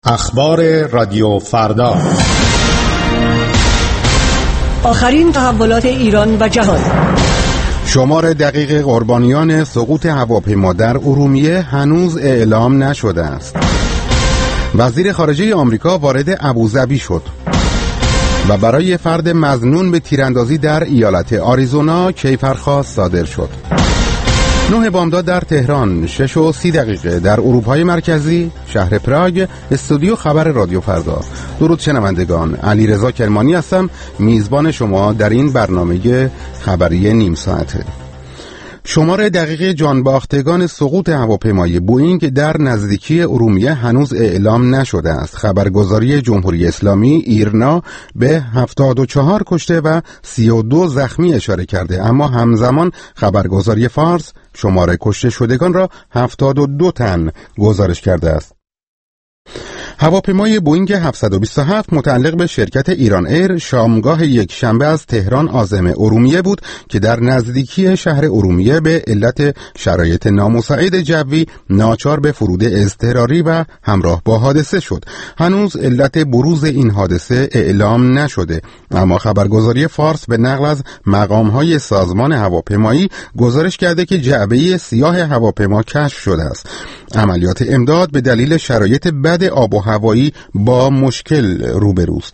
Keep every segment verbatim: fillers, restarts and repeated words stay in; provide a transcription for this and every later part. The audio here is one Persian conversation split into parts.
اخبار رادیو فردا، آخرین تحولات ایران و جهان. شمار دقیق قربانیان سقوط هواپیما در ارومیه هنوز اعلام نشده است. وزیر خارجه آمریکا وارد ابوظبی شد و برای فرد مظنون به تیراندازی در ایالت آریزونا کیفرخواست صادر شد. نه بامداد در تهران، شش و سی دقیقه در اروپای مرکزی، شهر پراگ. استودیو خبر رادیو فردا. درود شنوندگان، علیرضا کرمانی هستم، میزبان شما در این برنامه خبری نیم ساعته. شمار دقیق جانباختگان سقوط هواپیمای بوئینگ در نزدیکی ارومیه هنوز اعلام نشده است. خبرگزاری جمهوری اسلامی ایرنا به هفتاد و چهار کشته و سی و دو زخمی اشاره کرده، اما همزمان خبرگزاری فارس شمار کشته شدگان را هفتاد و دو تن گزارش کرده است. هواپیمای بوئینگ هفتصد و بیست و هفت متعلق به شرکت ایران ایر شامگاه یک شنبه از تهران عازم ارومیه بود که در نزدیکی شهر ارومیه به علت شرایط نامساعد جوی ناچار به فرود اضطراری و همراه با حادثه شد. هنوز علت بروز این حادثه اعلام نشده، اما خبرگزاری فارس به نقل از مقام‌های سازمان هواپیمایی گزارش کرده که جعبه سیاه هواپیما کشف شده است. عملیات امداد به دلیل شرایط بد آب و هوایی با مشکل روبروست.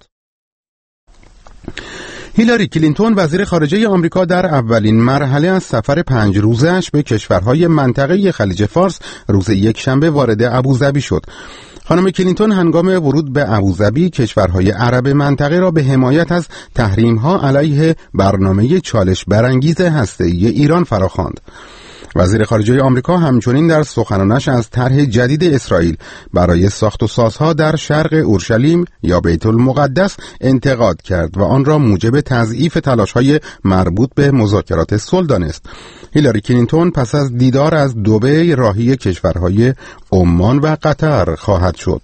هیلاری کلینتون وزیر خارجه آمریکا در اولین مرحله از سفر پنج روزه‌اش به کشورهای منطقه خلیج فارس روز یکشنبه وارد ابوظبی شد. خانم کلینتون هنگام ورود به ابوظبی کشورهای عرب منطقه را به حمایت از تحریم‌ها علیه برنامه چالش برانگیز هسته‌ای ایران فراخواند. وزیر خارجه آمریکا همچنین در سخنانش از طرح جدید اسرائیل برای ساخت و سازها در شرق اورشلیم یا بیت المقدس انتقاد کرد و آن را موجب تضعیف تلاش‌های مربوط به مذاکرات صلح دانست. هیلاری کلینتون پس از دیدار از دبی راهی کشورهای عمان و قطر خواهد شد.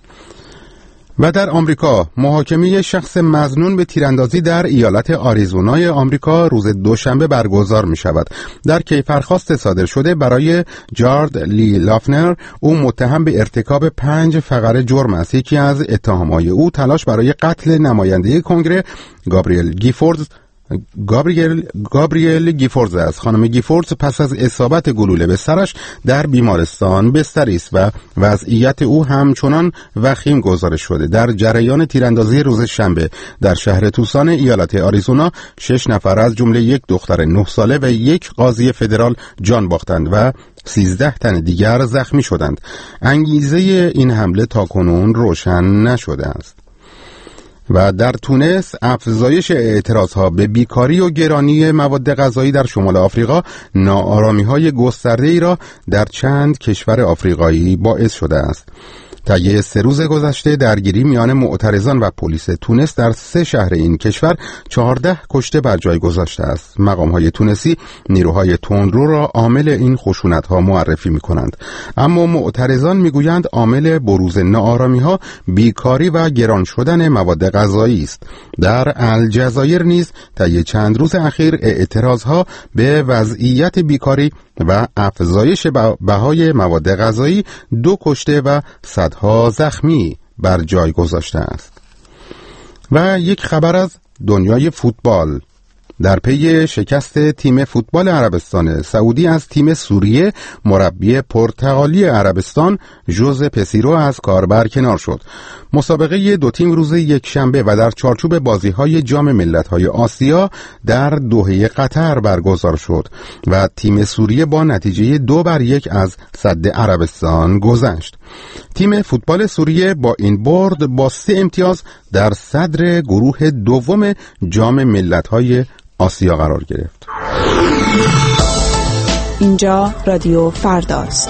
و در آمریکا محاکمه شخص مظنون به تیراندازی در ایالت آریزونای آمریکا روز دوشنبه برگزار می شود. در کیفرخواست صادر شده برای جارد لی لافنر، او متهم به ارتکاب پنج فقره جرم است. یکی از اتهامهای او تلاش برای قتل نماینده کنگره گابریل گیفورد گابریل گابریل گیفورز است. خانم گیفورز پس از اصابت گلوله به سرش در بیمارستان بستری است و وضعیت او همچنان وخیم گزارش شده. در جریان تیراندازی روز شنبه در شهر توسان ایالت آریزونا شش نفر از جمله یک دختر نه ساله و یک قاضی فدرال جان باختند و سیزده تن دیگر زخمی شدند. انگیزه این حمله تاکنون روشن نشده است. و در تونس افزایش اعتراضها به بیکاری و گرانی مواد غذایی در شمال آفریقا ناآرامی‌های گسترده‌ای را در چند کشور آفریقایی باعث شده است. طی سه روز گذشته درگیری میان معترضان و پلیس تونس در سه شهر این کشور چهارده کشته بر جای گذاشته است. مقام‌های تونسی نیروهای تندرو را عامل این خشونت‌ها معرفی می‌کنند، اما معترضان می‌گویند عامل بروز ناآرامی‌ها بیکاری و گران شدن مواد غذایی است. در الجزایر نیز طی چند روز اخیر اعتراضها به وضعیت بیکاری و افزایش بهای مواد غذایی دو کشته و صدها زخمی بر جای گذاشته است. و یک خبر از دنیای فوتبال. در پی شکست تیم فوتبال عربستان سعودی از تیم سوریه، مربی پرتغالی عربستان ژوز پسیرو از کار برکنار شد. مسابقه دو تیم روز یک شنبه و در چارچوب بازی‌های جام ملت‌های آسیا در دوحه قطر برگزار شد و تیم سوریه با نتیجه دو بر یک از سد عربستان گذشت. تیم فوتبال سوریه با این برد با سه امتیاز در صدر گروه دوم جام ملت‌های آسیا قرار گرفت. اینجا رادیو فرداست.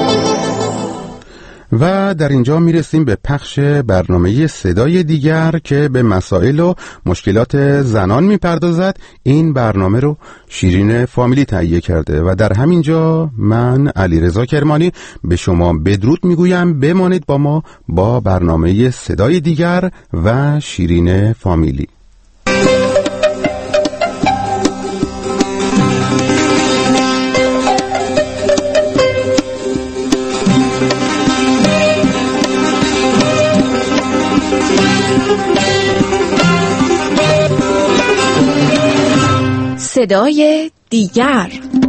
و در اینجا میرسیم به پخش برنامه صدای دیگر که به مسائل و مشکلات زنان میپردازد. این برنامه رو شیرین فامیلی تهیه کرده و در همین جا من علیرضا کرمانی به شما بدرود میگویم. بمانید با ما با برنامه صدای دیگر و شیرین فامیلی. صدای دیگر،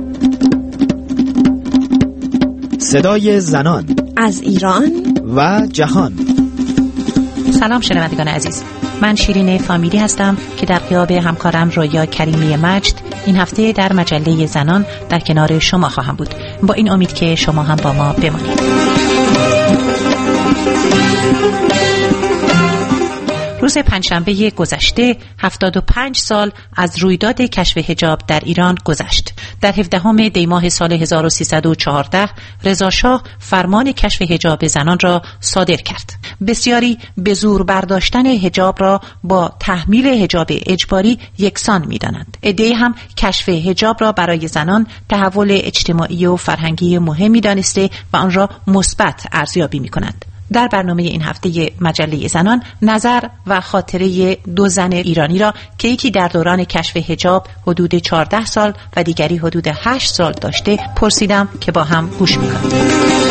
صدای زنان از ایران و جهان. سلام شنوندگان عزیز، من شیرین فامیلی هستم که در غیاب همکارم رویا کریمی مجد این هفته در مجله زنان در کنار شما خواهم بود، با این امید که شما هم با ما بمانید. روز پنجشنبه گذشته هفتاد و پنج سال از رویداد کشف حجاب در ایران گذشت. در هفدهم دی ماه سال هزار و سیصد و چهارده رضا شاه فرمان کشف حجاب زنان را صادر کرد. بسیاری به زور برداشتن حجاب را با تحمیل حجاب اجباری یکسان می‌دانند. عده‌ای هم کشف حجاب را برای زنان تحول اجتماعی و فرهنگی مهمی دانسته و آن را مثبت ارزیابی می‌کنند. در برنامه این هفته مجله زنان نظر و خاطره دو زن ایرانی را که یکی در دوران کشف حجاب حدود چهارده سال و دیگری حدود هشت سال داشته پرسیدم که با هم گوش می‌کنیم.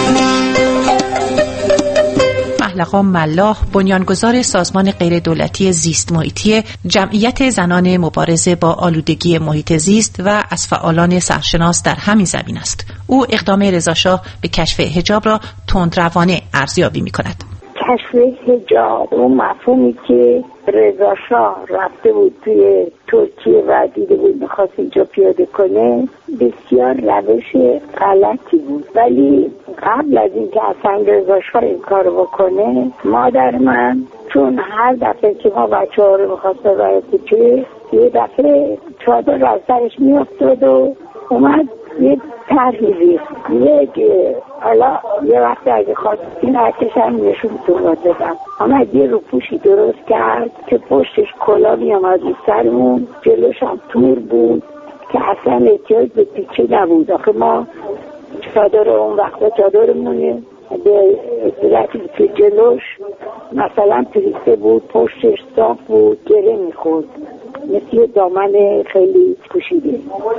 محلقا ملاح بنیانگذار سازمان غیردولتی زیست محیطی جمعیت زنان مبارزه با آلودگی محیط زیست و از فعالان سرشناس در همین زمین است. او اقدام رضا شاه به کشف حجاب را تندروانه ارزیابی می‌کند. کشف حجاب اون مفهومی که رضا شاه رفته بود توی ترکیه و دیده بود می‌خواست اینجا پیاده کنه بسیار روش غلطی بود، ولی قبل از اینکه اصلا رضا شاه این کارو بکنه مادر من چون هر دفعه که ما بچه‌ها رو می‌خواست ببره کوچه یه دفعه چادر از سرش می‌افتاد و اومد یه تحریزی یک حالا یه وقت اگه خواستین ارتش هم نشون دورات دادم آمد یه روپوشی درست کرد که پشتش کلا می آمد رو سرمون، جلوش هم تور بود که اصلا احتیاج به پیچه نبود. آخه ما چادر اون وقتا چادرمونه به صورتی که جلوش مثلا پریسته بود، پشتش صاف بود، گره میخورد مثل دامن خیلی پوشیده.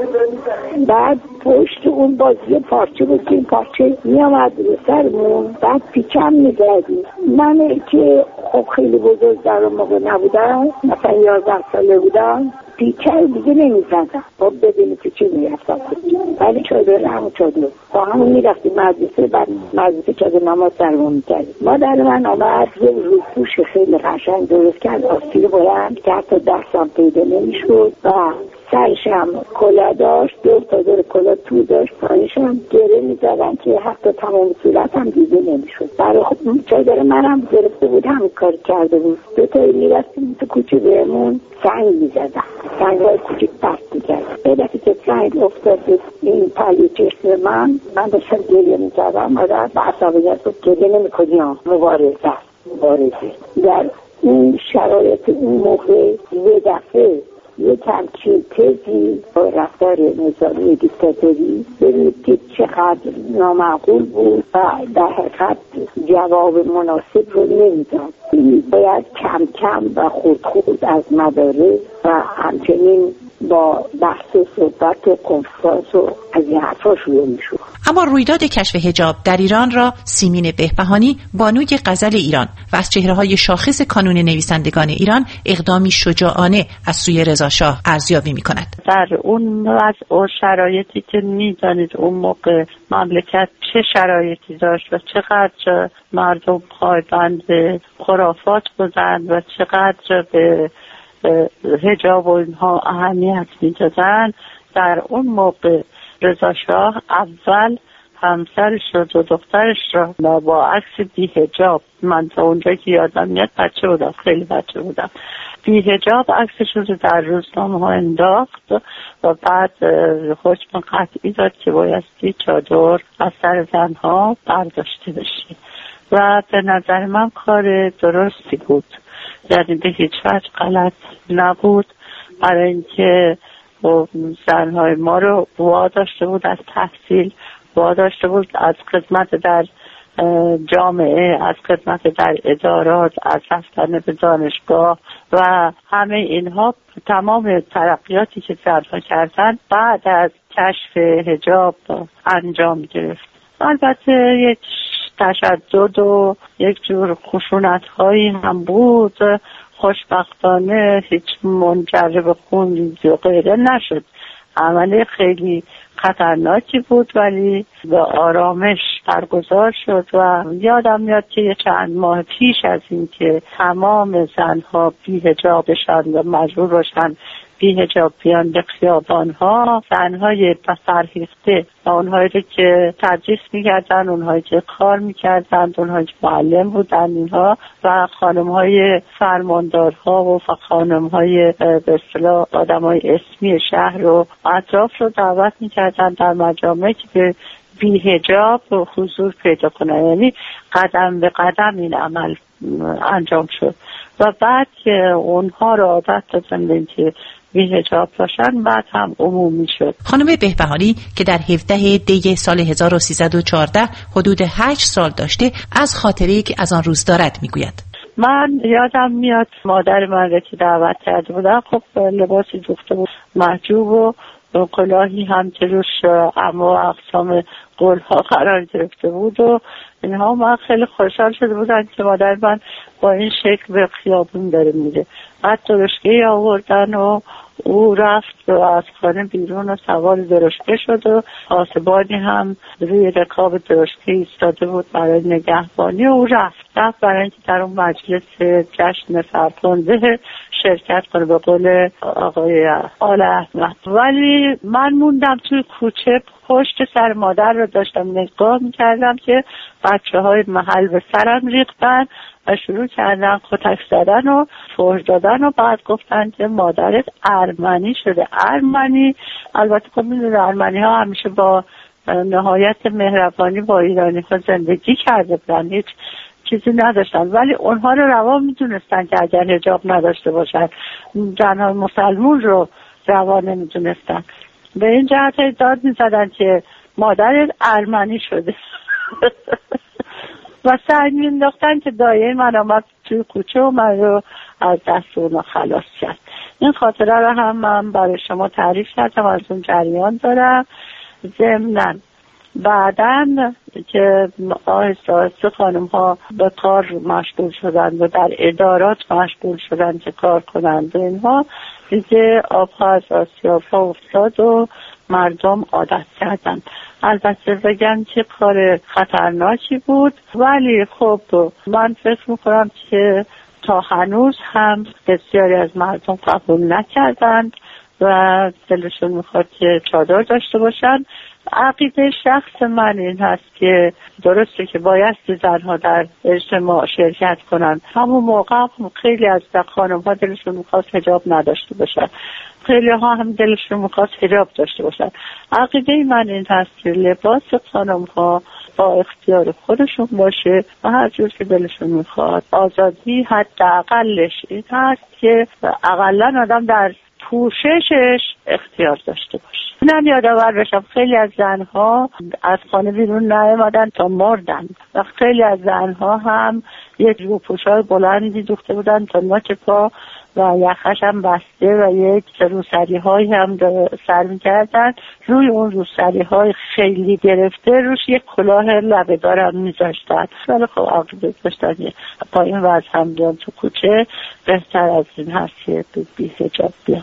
بعد پشت اون بازی پارچه بود که این پارچه می آمد رو سرمون، بعد پیچم می زدیم. من که خب خیلی بزرگ در اون موقع نبودم، مثلا یازده ساله بودم، پیچه دیگه نمی زدم. خب ببینی پیچه می رفتم، ولی چادر همون چادر با همون می رفتیم مدرسه، بعد مدرسه چادر نماز سرمون می کردیم. مادر من آمد یه روپوش خیلی قشنگ درست کرد، آستین بلند که حتی دستم پیدا نمی شد و سرش هم کلا داشت، دو تا دور کلا تو داشت، پایش هم گره می زدن که حتی تمام صورت هم دیده نمی شد. برای خب چادر من هم گرفته بود، همین کار کرده بود. دو تایی می رفتیم تو کوچه بهمون سنگ می زدن، سنگ های کوچک پرت می کرد. بدفتی که سنگ افتاد این پلی چشم من، من داشتم گریه می کردم. مادر به عصبانیت بود گریه نمی کنی ها، مبارزه مبارزه. در این شرایط اون موقع یه دفعه یک همچین تزی با رفتار نظامی دیکتاتوری ببینید که چقدر نامعقول بود و در حقیقت جواب مناسب رو نمیداد. باید کم کم و خود خود از مدارس و همچنین با بحث و صحبت و کنفرانس و از این حرفا شروع میشود. اما رویداد کشف حجاب در ایران را سیمین بهبهانی بانوی غزل ایران و از چهره‌های شاخص کانون نویسندگان ایران اقدامی شجاعانه از سوی رضا شاه ارزیابی می‌کند. در اون وضع و شرایطی که می‌دانید اون موقع مملکت چه شرایطی داشت و چقدر مردم پایبند به خرافات بودند و چقدر به حجاب و اینها اهمیت می‌دادن، در اون موقع رضا شاه اول همسرش و دو دخترش را با عکس بی حجاب، من تا اونجا که یادم میاد بچه بودم، خیلی بچه بودم، بی حجاب عکسش رو در روزنامه ها انداخت و بعد حکم قطعی داد که بایستی چادر از سر زنها برداشته بشه و به نظر من کار درستی بود، یعنی به هیچ وجه غلط نبود، برای اینکه زنهای ما رو واداشته بود از تحصیل، واداشته بود از خدمت در جامعه، از خدمت در ادارات، از رفتن به دانشگاه و همه اینها. تمام ترقیاتی که زنها کردن بعد از کشف حجاب انجام گرفت. البته یک تشدد و یک جور خشونت هایی هم بود، خوشبختانه هیچ منجر به خون و غیره نشد، عمل خیلی خطرناکی بود ولی به آرامش برگزار شد و یادم میاد که یه چند ماه پیش از این که تمام زنها بی حجاب بشن و مجبور باشن بی حجاب بیان به خیابان‌ها، زن‌های فرهیخته و اونهایی که تدریس می‌کردن، اونهایی که کار می‌کردن، اونهایی که معلم بودن اینها و خانم‌های فرماندارها و خانم‌های به اصطلاح آدم‌های اسمی شهر رو اطراف رو دعوت می‌کردن در مجامع که به بی حجاب حضور پیدا کنن. یعنی قدم به قدم این عمل انجام شد و بعد که اونها رو عادت دادن به اینکه بی حجاب باشن بعد هم عمومی شد. خانم بهبهانی که در هفدهم دی سال هزار و سیصد و چهارده حدود هشت سال داشته از خاطره‌ای که از آن روز دارد میگوید. من یادم میاد مادر من را که دعوت کرده بودن، خب لباسی دوخته بود محجوب و کلاهی هم که روش اما اقسام قلها قرار گرفته بود و اینها. من خیلی خوشحال شده بودن که مادر من با این شکل به خیابون داره میره. بعد درشکه آوردن و او رفت و از خانه بیرون و سوار درشکه شد و پاسبانی هم روی رکاب درشکه ایستاده بود برای نگهبانی و او رفت رفت برای اینکه در اون مجلس جشن فرخنده شرکت کنه به قول آقای آل احمد. ولی من موندم توی کوچه پشت سر مادر رو داشتم نگاه میکردم که بچه های محل به سرم ریختن و شروع کردن کتک زدن و فحش دادن و بعد گفتن که مادرت ارمنی شده. ارمنی البته که میدونی ارمنی ها همیشه با نهایت مهربانی با ایرانی ها زندگی کرده بودن، هیچ چیزی نداشتن، ولی اونها رو روا میدونستن که اگر حجاب نداشته باشن زنهای مسلمون رو روا نمیدونستن. به این جهت داد میزدن که مادرت ارمنی شده و سعی مینداختن که دایه من آمد توی کوچه و من رو از دست اونا خلاص کرد. این خاطره رو هم من برای شما تعریف کردم، از اون جریان دارم. ضمناً بعداً که آهسته آهسته خانم ها به کار مشغول شدن و در ادارات مشغول شدن که کار کنند و اینها، دیگه آبها از آسیابها افتاد و مردم عادت کردن. البته بگم که کار خطرناکی بود ولی خب من فکر میکنم که تا هنوز هم بسیاری از مردم قبول نکردند و دلشون میخواد که چادر داشته باشن. عقیده شخص من این هست که درسته که باید زنها در اجتماع شرکت کنن، همون موقع خیلی از خانم ها دلشون میخواست حجاب نداشته باشن، خیلی ها هم دلشون میخواست حجاب داشته باشن. عقیده من این هست که لباس خانم ها با اختیار خودشون باشه و هر جور که دلشون میخواد. آزادی حداقلش این هست که اقلا آدم در پوششش اختیار داشته باشه. من یادآور بشم خیلی از زنها از خانه بیرون نیامدن تا مردن و خیلی از زنها هم یک روپوشای بلندی دوخته بودن تا نوک پا و یخش هم بسته و یک روسری هایی هم سر میکردن. روی اون روسری های خیلی گرفته روش یک کلاه لبه‌دار هم میذاشتن. ولی خب عقیده داشتن با این وضع هم بیان تو کوچه بهتر از این هست که بی حجاب بیان.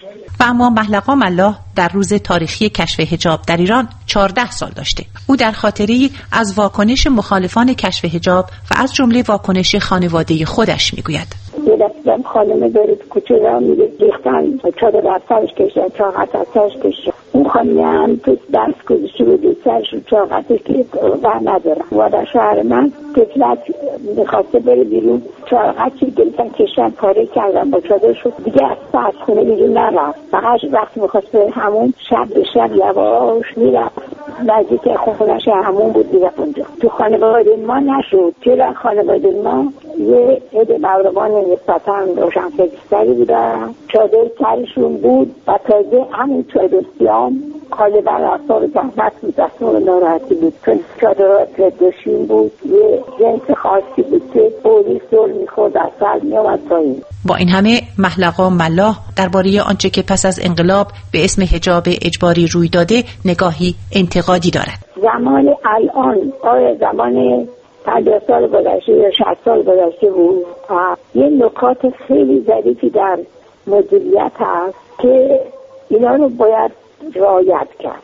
و اما محلقا ملاح در روز تاریخی کشف حجاب در ایران چهارده سال داشته. او در خاطره‌ای از واکنش مخالفان کشف حجاب و از جمله واکنش خانواده خودش میگوید. یه دستم خانمه داره تو کوچه را میگه ریختن چادر در سرش کشتن، چاقت از سرش کشتن. اون خانمه هم تو دست گذاشته بود سرش رو چاقتش که بر ندارم و در شهر من طفلک میخواسته بره بیرون، چاقتشی گرفتن کشتن پاره کردن با چادر شد دیگه از سر خونه بیرون نرفت. فقط وقتی میخواست بره همون شب به شب یواش میرفت نزدیک خونش همون بود میرفت اونجا. تو خانواده ما نشد، چرا خانواده ما یه عده مردمان نسبتا روشن فکرتری بودن، چادر سرشون بود و تازه همون چادر سیام غالبا اعصاب زحمت بود، اصلا ناراحتی بود چون چادرات ردوشین بود، یه جنس خاصی بود که پولیس دور میخورد از سر میامد پایین. با این همه محلقا ملاح درباره آنچه که پس از انقلاب به اسم حجاب اجباری روی داده نگاهی انتقادی دارد. زمان الان آیا زمان پنجاه سال گذشته یا شصت سال گذشته بود و یه نکات خیلی ظریفی در مدیریت هست که اینا رو باید رعایت کرد.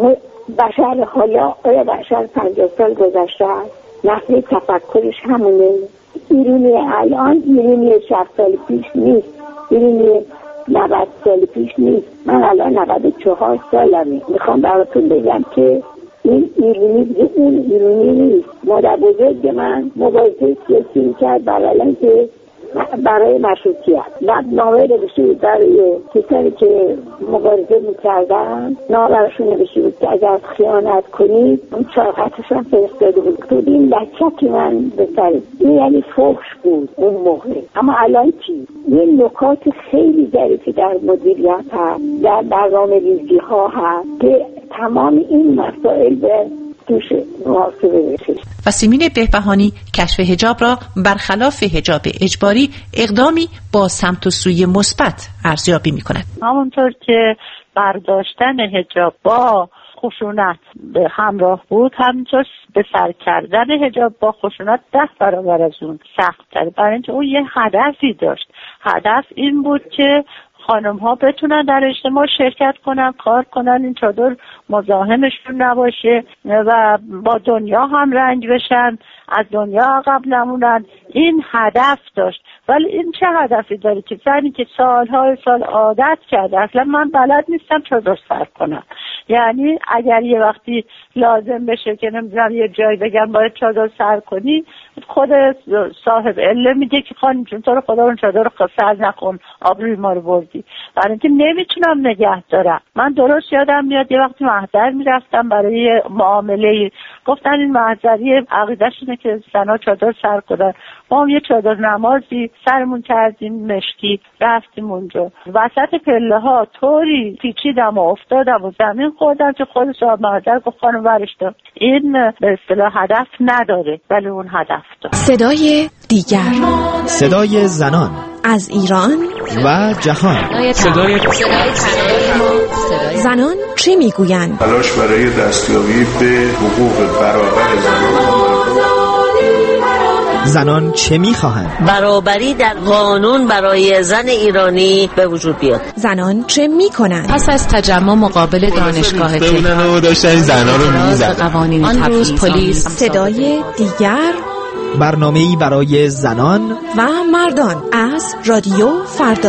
بشر حالا آیا بشر پنجاه سال گذشته است؟ نحوه تفکرش همونه. ایرانی الان ایرانی شصت سال پیش نیست، ایرانی نود سال پیش نیست. من الان نود و چهار سالمه. میخوام براتون بگم که این ایرانی دیگه اون ایرانی نیست. مادر بزرگ من مبارزه سیاسی کرد برای که برای مشروطیت و نامه نوشته بود برای کسانی که مبارزه میکردن، نامه براشون نوشته بود که اگر خیانت کنید اون چاقتشون فرستاده بود. تو این لچک من بسرید. این یعنی فحش بود اون موقع. اما الان چی؟ این نکات خیلی ظریفی در مدیریت هست، در برنامه ریزی ها هست که تمام این مسائل به توش محاسبه بشه. و سیمین بهبهانی کشف حجاب را برخلاف حجاب اجباری اقدامی با سمت و سوی مثبت ارزیابی می‌کند. همونطور که برداشتن حجاب با خشونت به همراه بود، همینطور به سر کردن حجاب با خشونت ده برابر از اون سخت‌تره، برای اینکه اون یه هدفی داشت. هدف این بود که خانم ها بتونن در اجتماع شرکت کنن، کار کنن، این چادر مزاحمشون نباشه و با دنیا هم رنج بشن، از دنیا عقب نمونن. این هدف داشت. ولی این چه هدفی داره که زنی که سالهای سال عادت کرده، اصلا من بلد نیستم چادر سر کنم، یعنی اگر یه وقتی لازم بشه که نمیدونم یه جای بگم باید چادر سر کنی، خود صاحب عله میگه که خانم جون تو رو خدا اون چادر رو سر نکن، آبروی ما رو بردی. برای اینکه نمیتونم نگه دارم. من درست یادم میاد یه وقتی محضر میرفتم برای معامله، گفتن این محضری عقیده‌شونه که زنا چادر سر کنن. ما هم یه چادر نمازی سرمون کردیم مشکی، رفتیم اونجا وسط پله ها طوری پیچیدم و افتادم و زمین خوردم که خود صاحب محضر گفت خانم ورش دار. این به اصطلاح هدف نداره، ولی اون هدف داره. صدای دیگر، صدای زنان از ایران و جهان. صدای زنان چه میگویند؟ تلاش برای دستیابی به حقوق برابر زنان. زنان چه میخواهند؟ برابری در قانون برای زن ایرانی به وجود بیاد. زنان چه میکنند؟ پس از تجمع مقابل دانشگاه تهران داشتن زنا رو میزدن. قوانین آن روز پلیس. صدای دیگر، برنامه‌ای برای زنان و مردان از رادیو فردا.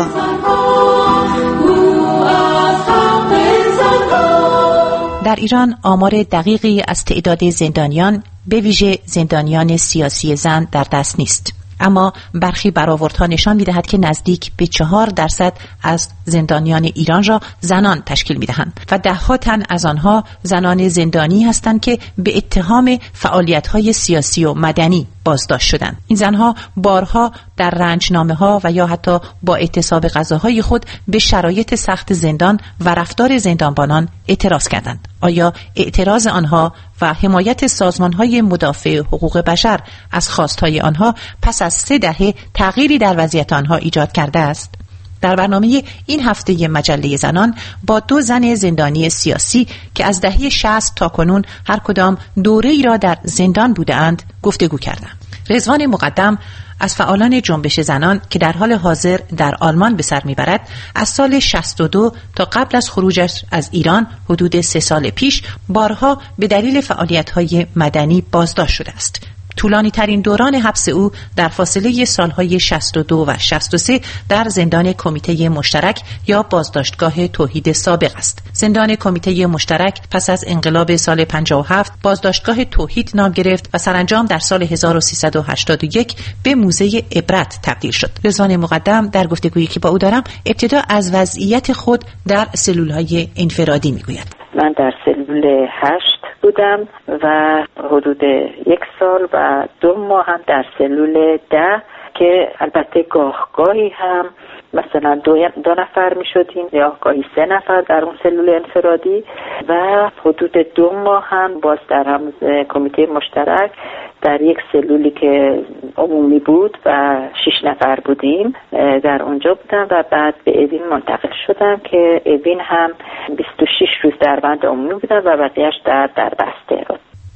در ایران آمار دقیقی از تعداد زندانیان به ویژه زندانیان سیاسی زن در دست نیست، اما برخی برآوردها نشان می‌دهد که نزدیک به چهار درصد از زندانیان ایران را زنان تشکیل می‌دهند و ده‌ها تن از آنها زنان زندانی هستند که به اتهام فعالیت‌های سیاسی و مدنی بازداشت شدند. این زنها بارها در رنجنامه‌ها و یا حتی با اعتصاب غذاهای خود به شرایط سخت زندان و رفتار زندانبانان اعتراض کردند. آیا اعتراض آنها و حمایت سازمان‌های مدافع حقوق بشر از خواست‌های آنها پس از سه دهه تغییری در وضعیت آنها ایجاد کرده است؟ در برنامه این هفته مجله زنان با دو زن زندانی سیاسی که از دهه شصت تا کنون هر کدام دوره‌ای را در زندان بودند گفتگو کردم. رضوان مقدم از فعالان جنبش زنان که در حال حاضر در آلمان به سر میبرد، از سال شصت و دو تا قبل از خروجش از ایران حدود سه سال پیش بارها به دلیل فعالیت‌های مدنی بازداشت شده است. طولانی ترین دوران حبس او در فاصله سالهای شصت و دو و شصت و سه در زندان کمیته مشترک یا بازداشتگاه توحید سابق است. زندان کمیته مشترک پس از انقلاب سال پنجاه و هفت بازداشتگاه توحید نام گرفت و سرانجام در سال هزار و سیصد و هشتاد و یک به موزه عبرت تبدیل شد. رضوان مقدم در گفتگویی که با او دارم ابتدا از وضعیت خود در سلول‌های انفرادی میگوید. من در سلول هشت بودم و حدود یک سال و دو ماه هم در سلول ده که البته گاه گاهی هم مثلا دو, دو نفر می شدیم یا گاهی سه نفر در اون سلول انفرادی و حدود دو ماه هم باز در هم کمیته مشترک در یک سلولی که عمومی بود و شش نفر بودیم در اونجا بودم و بعد به اوین منتقل شدم که اوین هم بیست و شش روز در بند عمومی بودم و بقیه‌اش در در بسته بود.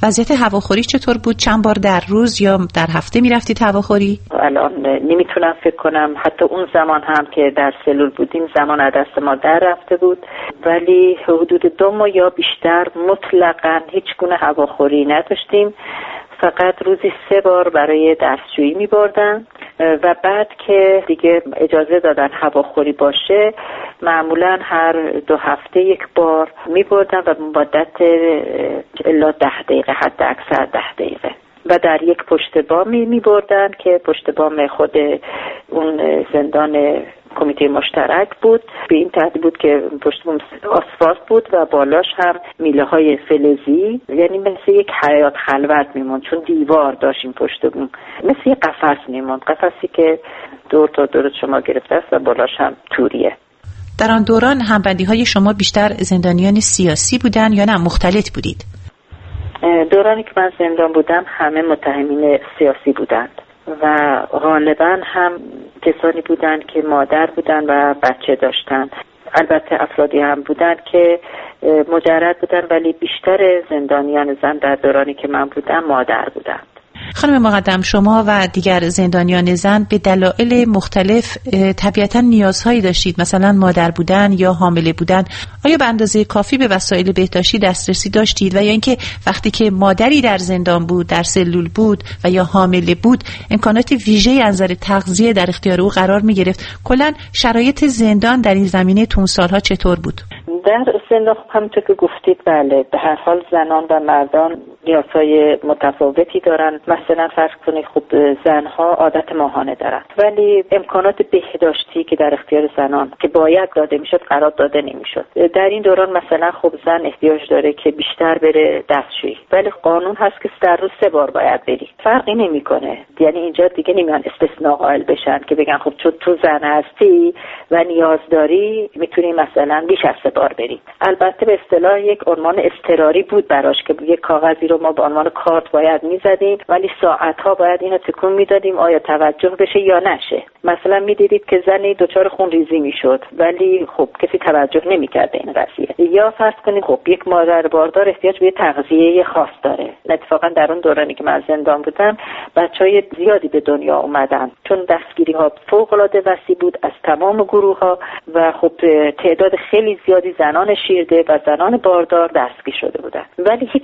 وضعیت هواخوری چطور بود؟ چند بار در روز یا در هفته میرفتید هواخوری؟ الان نمیتونم فکر کنم، حتی اون زمان هم که در سلول بودیم زمان از دست ما در رفته بود، ولی حدود دو ماه یا بیشتر مطلقاً هیچ گونه هواخوری نداشتیم. فقط روزی سه بار برای دستشویی می بردن و بعد که دیگه اجازه دادن هواخوری باشه معمولا هر دو هفته یک بار می بردن و مدت الا ده دقیقه، حتی اکثر ده دقیقه، و در یک پشت بامی می بردن که پشت بام خود اون زندان کمیته مشترک بود. به این ترتیب بود که پشت بام آسفالت بود و بالاش هم میله های فلزی، یعنی مثل یک حیات خلوت میموند، چون دیوار داشتیم پشت بام، مثل یک قفس میموند، قفسی که دور تا دور شما گرفته است و بالاش هم توریه. در آن دوران همبندی های شما بیشتر زندانیان سیاسی بودن یا نه مختلط بودید؟ دورانی که من زندان بودم همه متهمین سیاسی بودند و غالبا هم کسانی بودند که مادر بودند و بچه داشتند. البته افرادی هم بودند که مجرد بودند، ولی بیشتر زندانیان زن در دورانی که من بودم مادر بودند. خانم مقدم، شما و دیگر زندانیان زن به دلایل مختلف طبیعتاً نیازهایی داشتید، مثلا مادر بودن یا حامله بودن. آیا به اندازه کافی به وسایل بهداشتی دسترسی داشتید و یا اینکه وقتی که مادری در زندان بود، در سلول بود و یا حامله بود، امکانات ویژه‌ای از نظر تغذیه در اختیار او قرار می‌گرفت؟ کلاً شرایط زندان در این زمینه تو اون سالها چطور بود؟ در زندان همونطور که گفتید بله، به هر حال زنان و مردان نیازهای متفاوتی دارن. مثلا فرض کنید خب زنها عادت ماهانه دارن، ولی امکانات بهداشتی که در اختیار زنان که باید داده میشد قرار داده نمیشد. در این دوران مثلا خب زن احتیاج داره که بیشتر بره دستشویی، ولی قانون هست که در روز سه بار باید بری. فرقی نمیکنه، یعنی اینجا دیگه نمیان استثناء قائل بشن که بگن خب چون تو زن هستی و نیاز داری میتونی مثلا بیش از سه بار بری. البته به اصطلاح یک عنوان اضطراری بود براش که یک کاغذی رو ما به عنوان کارت باید میزدیم، ولی ساعتها باید اینو تکون میدادیم آیا توجه بشه یا نشه. مثلا میدیدید که زنی دچار خون ریزی میشد ولی خب کسی توجه نمیکرد این قضیه. یا فرض کنید خب یک مادر باردار احتیاج به تغذیه خاص داره. اتفاقا در اون دورانی که من زندان بودم بچهای زیادی به دنیا اومدن، چون دستگیری ها فوق العاده وسیع بود از تمام گروه ها و خب تعداد خیلی زیادی زنان شیرده و زنان باردار دستگیر شده بودن، ولی هیچ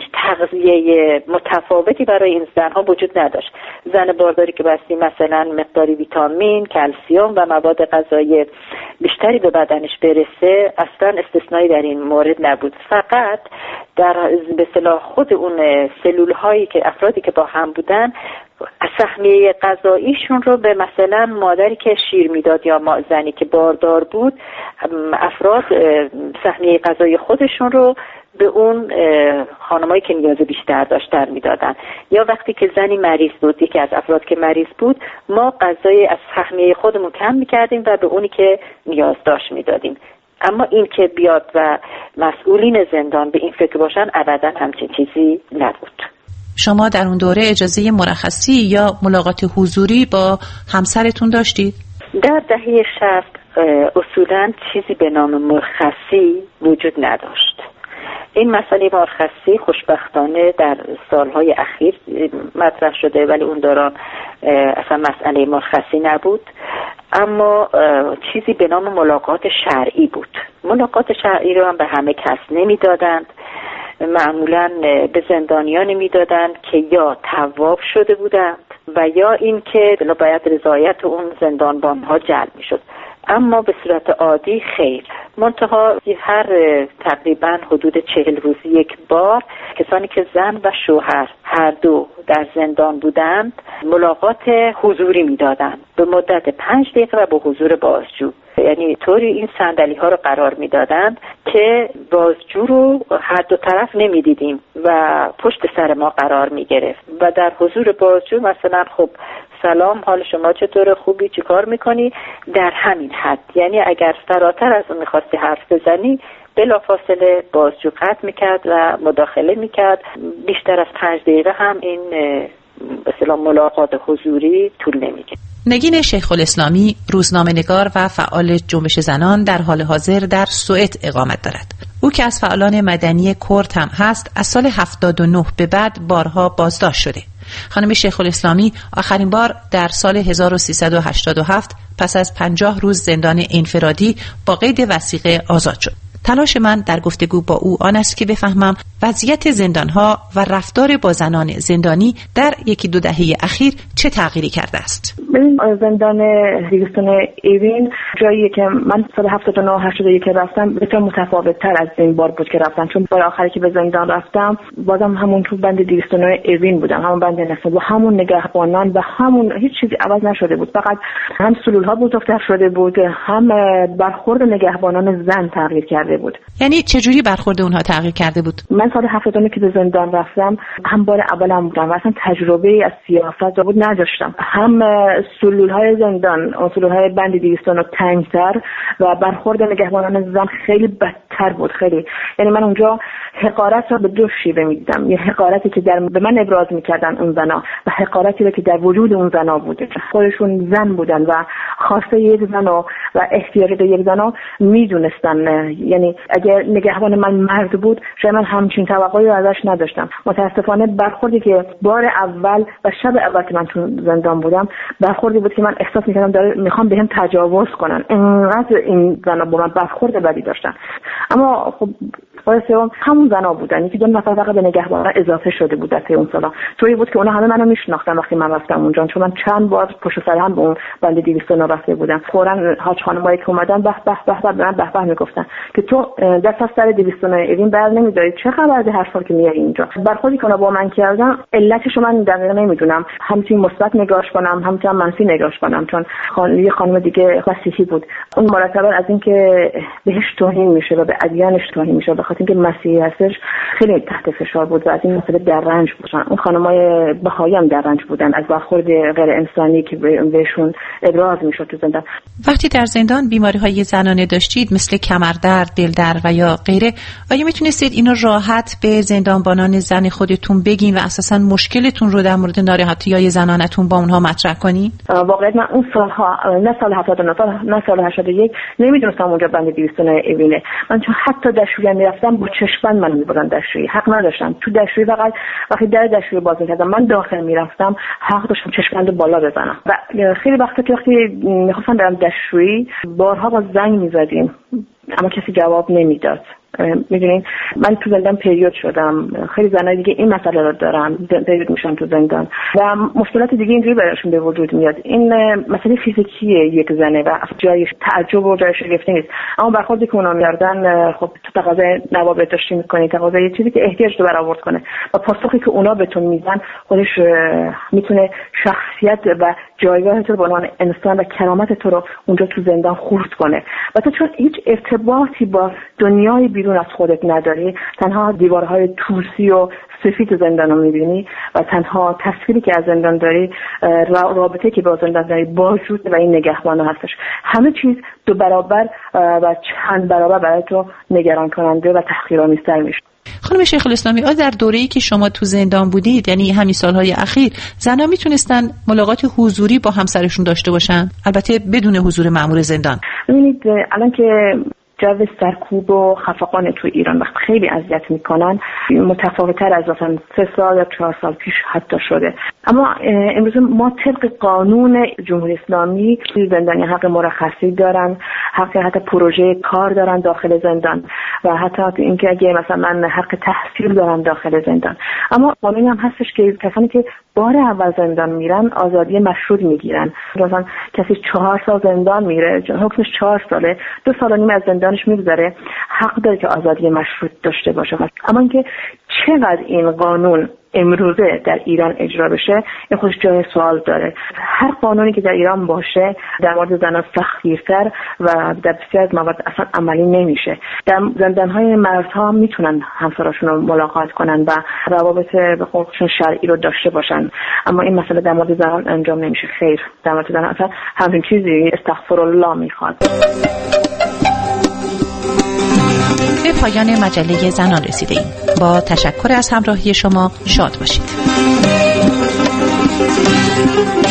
تغذیه متفاوتی برای این زنها وجود نداشت. زن بارداری که بستی مثلا مقداری ویتامین، کلسیم و مواد غذایی بیشتری به بدنش برسه، اصلا استثنایی در این مورد نبود. فقط در به اصطلاح خود اون سلول هایی که افرادی که با هم بودن سهمیه غذاییشون رو به مثلا مادری که شیر میداد یا زنی که باردار بود، افراد سهمیه غذایی خودشون رو به اون خانمایی که نیاز بیشتر داشتن میدادن. یا وقتی که زنی مریض بود، یکی از افراد که مریض بود، ما غذای از سهمیه خودمون کم میکردیم و به اونی که نیاز داشت میدادیم. اما این که بیاد و مسئولین زندان به این فکر باشن ابدا همچین چیزی نبود. شما در اون دوره اجازه مرخصی یا ملاقات حضوری با همسرتون داشتید؟ در دهه شصت اصولاً چیزی به نام مرخصی وجود نداشت. این مسئله مرخصی خوشبختانه در سالهای اخیر مطرح شده، ولی اون دوران اصلا مسئله مرخصی نبود. اما چیزی به نام ملاقات شرعی بود. ملاقات شرعی رو هم به همه کس نمیدادند، معمولاً به زندانیان میدادند که یا تواب شده بودند و یا این که باید رضایت اون زندانبانها جلب میشد. اما به صورت عادی خیر. منتها هر تقریبا حدود چهل روزی یک بار کسانی که زن و شوهر هر دو در زندان بودند ملاقات حضوری میدادند به مدت پنج دقیقه و با حضور بازجو. یعنی طوری این صندلی ها رو قرار میدادند که بازجو رو هر دو طرف نمیدیدیم و پشت سر ما قرار میگرفت و در حضور بازجو مثلا خب سلام، حال شما چطوره، خوبی، چی کار میکنی، در همین حد. یعنی اگر فراتر از اون میخواستی حرف بزنی بلافاصله بازجو قطع میکرد و مداخله میکرد. بیشتر از پنج دقیقه هم این به اصطلاح ملاقات حضوری طول نمیکرد. نگین شیخ الاسلامی روزنامه‌نگار و فعال جنبش زنان در حال حاضر در سوئد اقامت دارد. او که از فعالان مدنی کرد هم هست، از سال هفتاد و نه به بعد بارها بازداشت شده. خانم شیخ الاسلامی آخرین بار در سال هزار و سیصد و هشتاد و هفت پس از پنجاه روز زندان انفرادی با قید وثیقه آزاد شد. تلاش من در گفتگو با او آن است که بفهمم وضعیت زندانها و رفتار با زنان زندانی در یکی دو دهه اخیر چه تغییری کرده است. ببین، زندان دیوستان ایوین جاییه که من سال هفتاد و نه هشتاد و یک رفتم بسیار متفاوت تر از این بار بود که رفتم، چون بار آخری که به زندان رفتم بازم همون تو بند دیوستان ایوین بودم، همون بند نصب و همون نگهبانان و همون هیچ چیزی عوض نشده بود، فقط هم سلولها بزرگتر شده بود، هم برخورد نگهبانان زن تغییر کرده بود. یعنی چجوری برخورد اونها تغییر کرده بود؟ من سال هفتاد و نه که به زندان رفتم هم بار اولم بودم و اصلا تجربه از سیاست بود نداشتم. هم سلولهای زندان، سلولهای بند دویست و نه تنگتر و برخورد نگهبانان زن خیلی بدتر بود. خیلی یعنی من اونجا حقارت را به دو شیوه می‌دیدم، یه حقارتی که در به من ابراز می‌کردن اون زنا و حقارتی را که در وجود اون زنا بود. خودشون زن بودن و خواسته یک زن و احتیاج یک زنا میدونستن. یعنی اگر نگهبان من مرد بود شاید من همچین توقعی ازش نداشتم. متاسفانه برخوردی که بار اول و شب اول که من تو زندان بودم برخوردی بود که من احساس می‌کردم داره میخوام بهم تجاوز کنن، اینقدر این زنا با من برخورد بدی داشتن. اما خب بار سوم همون زنا بودن، یکی دو نفر فقط به نگهبان اضافه شده بود در اون سالا. طوری بود که اونا همه منو میشناختن وقتی من رفتم اونجا، چون من چند بار پشت سر هم به اون بند دویست و نه رفته بودم. فوراً حاج خانمایی که اومدن به به به به من به به میگفتن که تو دست از سر دویست و نه ایوین بر نمیداری، چه خبر ده هر سال که میای اینجا. برخوردی که اونا با من کردن علتش من دقیقاً نمیدونم، همین مثبت نگاهش کنم همین منفی نگاهش کنم، چون خانم یه خانم دیگه مسیحی بود. اون مرتبا از اینکه بهش توهین میشه و به ادیانش توهین میشه به خاطر اینکه مسیحی هستش خیلی تحت فشار بود و از این مسئله در رنج بودن. اون خانمای بهایی هم در رنج بودن از برخورد غیر انسانی که بهشون ابراز میشد تو زندان. وقتی در زندان بیماری‌های زنانه داشتید مثل کمردرد، دلدرد و یا غیره، آیا میتونستید اینو راحت به زندانبانان زن خودتون بگین و اساساً مشکلتون رو در مورد ناراحتی‌های زنانتون با اونها مطرح کنین؟ واقعا من اون سالها نه سال هفتاد و نه نه سال هشتاد و یک نمیدونستم اونجا بند دویست و نه ایوینه. من چون حتی دستشویی میرفتم با چشم‌بند من میبردن دستشویی، حق نداشتم تو دستشویی فقط وقتی در دستشویی باز می‌کردم من داخل میرفتم حق داشتم چشم‌بند بالا بزنم. و خیلی وقتا که وقتی می‌خواستم برم دستشویی بارها با زنگ می‌زدیم اما کسی جواب نمیداد. میدونین من تو زندان پریود شدم، خیلی زنای دیگه این مسئله رو دارن، پریود میشن تو زندان و مشکلات دیگه اینجوری براشون به وجود میاد. این مسئله فیزیکیه یک زنه و جای تعجب و جای شگفتی نیست، اما برخوردی که اونا میاردن خب تو تقاضای نواب بهداشتی میکنی، تقاضای یه چیزی که احتیاج رو برآورد کنه و پاسخی که اونا بهتون میدن خودش میتونه شخصیت و جایگاه تو به عنوان انسان و کرامت تو رو اونجا تو زندان خورد کنه. و تو چون هیچ ارتباطی با دنیای بیرون از خودت نداری، تنها دیوارهای توسی و سفید زندان رو میبینی و تنها تصویری که از زندان داری رابطه که با زندان داری با وجود و این نگهبانه هستش. همه چیز دو برابر و چند برابر برای تو نگران کننده و تحقیرآمیزتر میشه. خانم شیخ الاسلامی، آ در دوره‌ای که شما تو زندان بودید، یعنی همین سالهای اخیر، زن‌ها میتونستن ملاقات حضوری با همسرشون داشته باشن، البته بدون حضور مأمور زندان؟ ببینید الان که جو سرکوب و خفقان تو ایران وقت خیلی اذیت میکنن، متفاوت‌تر از مثلا سه سال یا چهار سال پیش حتی شده. اما امروز ما طبق قانون جمهوری اسلامی زندانی حق مرخصی دارن، حق حتی پروژه کار دارن داخل زندان و حتی اینکه اگه مثلا من حق تحصیل دارن داخل زندان. اما قانونی هم هستش که کسانی که بار اول زندان میرن آزادی مشروط میگیرن. مثلا کسی چهار سال زندان میره، حکمش چهار ساله، دو سال و نیم از زندانش میگذره، حق داره که آزادی مشروط داشته باشه. اما اینکه چقدر این قانون امروزه در ایران اجرا بشه این خودش جای سوال داره. هر قانونی که در ایران باشه در مورد زنان سخت‌گیرتر و در بسیار از موارد اصلا عملی نمیشه. در زندان‌های مردها میتونن همسراشون رو ملاقات کنن و روابط به خودشون شرعی رو داشته باشن، اما این مسئله در مورد زنان انجام نمیشه. خیر، در مورد زنان اصلا همین چیزی استغفرالله میخواد. به پایان مجله زنان رسیده ایم. با تشکر از همراهی شما شاد باشید.